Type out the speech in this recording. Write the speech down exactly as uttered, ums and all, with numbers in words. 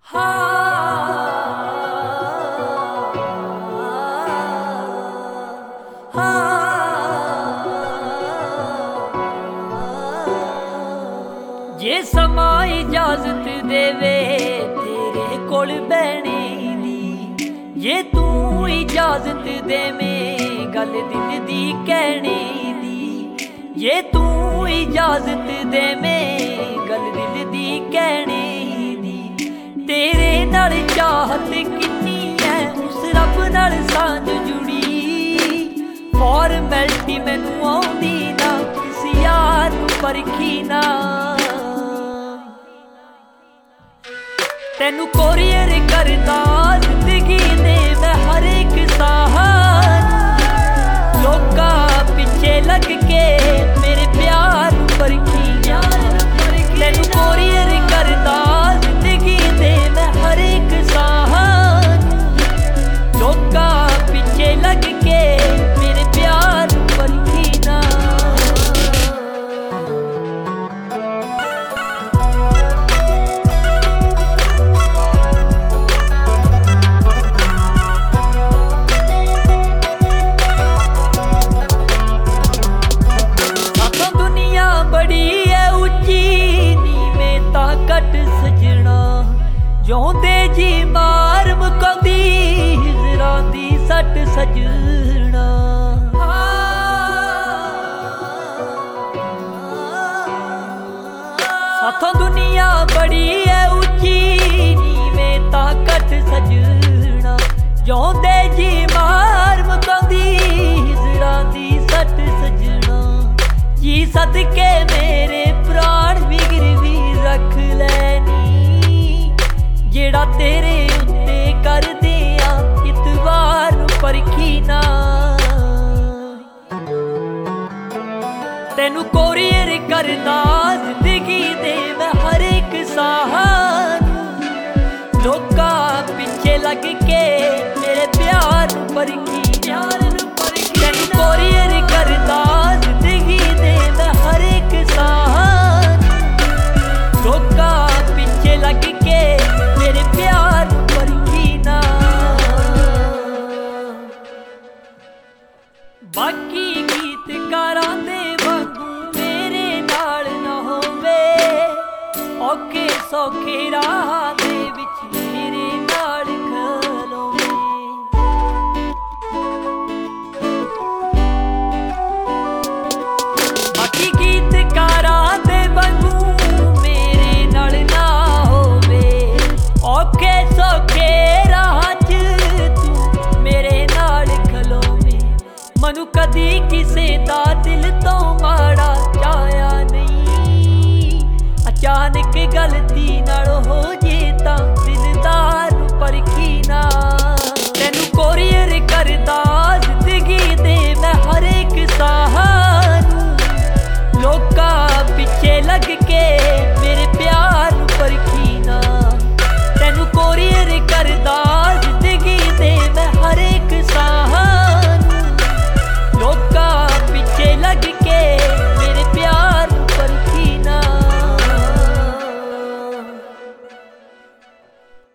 जे समा इजाजत देवे तेरे कोल बहने दी, जे तू इजाजत देवें गल दिल दी कहने दी, जे तू इजाजत देवें गल दिल दी कहने दी। तेरे नाल चाहत कितनी है उस रब नाल सांझ जुड़ी, फॉर्मैलिटी मैनू आउंदी ना किसी यार नू परखी ना। तेनू कोरियर करदा जिंदगी दे मैं हर एक साहन, लोका पिछे लग के मेरे प्यार नू परखी ना। तेनू कोरियर करदा जिंदगी दे मैं हर एक साहन, लोका पिछे लग के मेरे प्यार नू परखी ना। ਜਿਉਂਦੇ ਜੀ ਮਾਰ ਮੁਕਾਉਂਦੀ ਹਿਜਰਾਂ ਦੀ ਸੱਟ ਸਜਣਾ। ਸਾਥੋਂ ਦੁਨੀਆ ਬੜੀ ਐ ਉੱਚੀ ਨੀਵੇਂ ਤਾਂ ਘੱਟ ਸਜਣਾ। ਜਿਉਂਦੇ ਜੀ ਮਾਰ ਮੁਕਾਉਂਦੀ ਹਿਜਰਾਂ ਦੀ ਸੱਟ ਸਜਣਾ। ਜੀ ਸਦਕੇ ਮੇਰੇ ਪ੍ਰਾਣ ਵੀ ਗਿਰਵੀ ਰੱਖ ਲੈਣੀ, ਜਿਹੜਾ ਤੇਰੇ ਉੱਤੇ ਕਰਦੇ ਆ ਇਤਵਾਰ ਨੂੰ ਪਰਖੀ ਨਾ। ਤੈਨੂੰ ਕੋਰੀਅਰ ਕਰਦਾ ਜ਼ਿੰਦਗੀ ਦੇ ਮੈਂ ਹਰ ਇੱਕ ਸਾਹ ਨੂੰ, ਲੋਕਾਂ ਪਿੱਛੇ ਲੱਗ ਕੇ ਮੇਰੇ ਪਿਆਰ ਨੂੰ ਪਰਖੀ ਪਿਆਰ ਨੂੰ ਪਰਖੀ। ਤੈਨੂੰ ਕੋਰੀਅਰ ਕਰਦਾ ਜ਼ਿੰਦਗੀ ਦੇ ਮੈਂ ਹਰ ਇੱਕ ਸਾਹ ਨੂੰ, ਲੋਕਾਂ ਪਿੱਛੇ ਲੱਗ ਕੇ ਮੇਰੇ ਪਿਆਰ ਨੂੰ ਪਰਖੀ ਨਾ। ਬਾਕੀ ਗੀਤਕਾਰਾਂ ਦੇ ਵਾਂਗੂ ਮੇਰੇ ਨਾਲ ਨਾ ਹੋਵੇ, ਔਖੇ ਸੌਖੇ ਰਾਹ ਦੇ ਵਿੱਚ ਮੇਰੇ